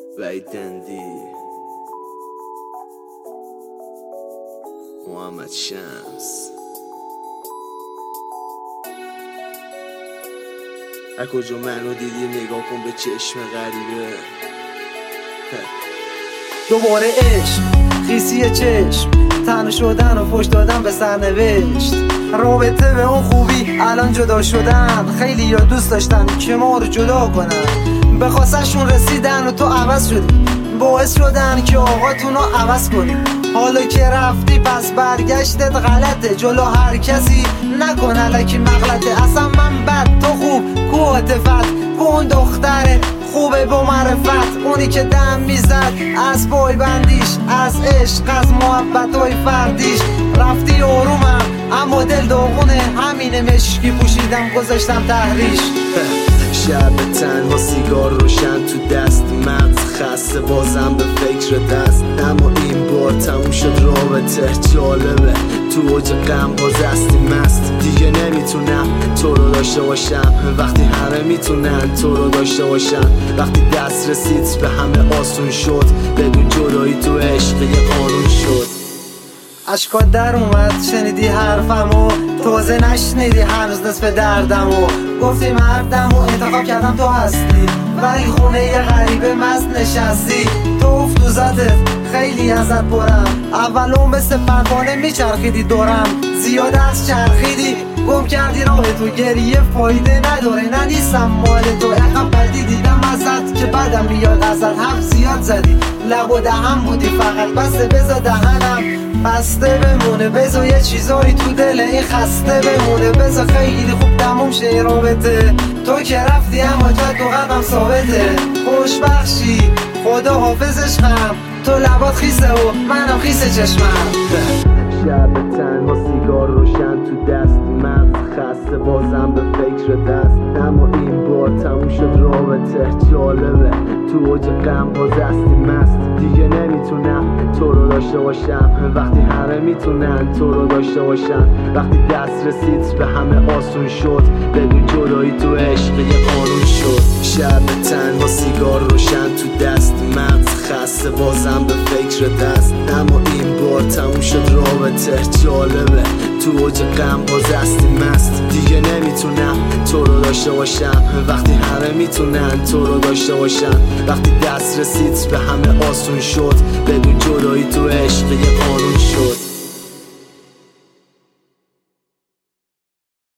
وحید دندی، محمد شمس. هر کجا منو دیدی نگاه کن به چشم غریبه. دوباره عشق، خیسی چشم، تنها شدن و فوش دادن به سرنوشت. رابطه به اون خوبی الان جدا شدن. خیلی یا دوست داشتن که ما رو جدا کنن، به خواستشون رسیدن و تو عوض شدی، باعث شدن که آقاتون رو عوض کنی. حالا که رفتی پس برگشتت غلطه، جلو هر کسی نکن الکی مغلطه. اصلا من بد تو خوب، کو عاطفت کو اون دختره خوبه با معرفت، اونی که دم میزد از پای بندیش، از عشق از محبت های فردیش. رفتی آرومم اما دل داغونه، همینه مشکی پوشیدم گذاشتم تحریش. شب تنها سیگار روشن تو دست، مغز خسته بازم به فکر دست. اما این بار تموم شد رابطه، جالبه تو اوج غم باز هستی مست. دیگه نمیتونم تو رو داشته باشم وقتی همه میتونن تو رو داشته باشن. وقتی دست رسید به همه آسون شد، بدون جدایی تو عشق یه قانون شد. اشکات در اومد شنیدی حرفمو، تازه نشنیدی هنوز نصف دردمو. گفتی مردمو انتخاب کردم تو هستی، ولی خونه یه غریبه مست نشستی. تو افت تو ذاتت خیلی ازت برم، اولو مثل پروانه میچرخیدی دورم. زیاد از چرخیدی گم کردی راه تو، گریه فایده نداره نه نیستم مال تو. عقب بدی دیدم ازت که بدم میاد ازت، هم زیاد زدی لب و دهن بودی فقط. بسته بزا دهنم بسته بمونه، بزا یه چیزایی تو دل این خسته بمونه. بزا خیلی خوب تموم شه رابطه، تو که رفتی اما جد تو قلبم ثابته. خوشبخشی خدا حافظش خم، تو لبات خیسه و منم خیسه چشمم. شب تنها سیگار روشن تو دست، مغز خسته بازم به فکر دست. اما این بار تموم شد رابطه، جالبه تو اوج غم باز هستی مست. دیگه نمیتونم تو رو داشته باشم وقتی همه میتونن تو رو داشته باشن. وقتی دست رسید به همه آسون شد، بدون جدایی تو عشق یه قانون شد. شب تنها سیگار روشن تو دست، مغز خسته بازم به فکر دست. اما این بار تموم شد رابطه، جالبه تو اوج غم باز هستی مست. دیگه نمیتونم تو رو داشته باشم وقتی همه میتونن تو رو داشته باشن. وقتی دست رسید به همه آسون شد، بدون جدایی تو عشق یه قانون شد.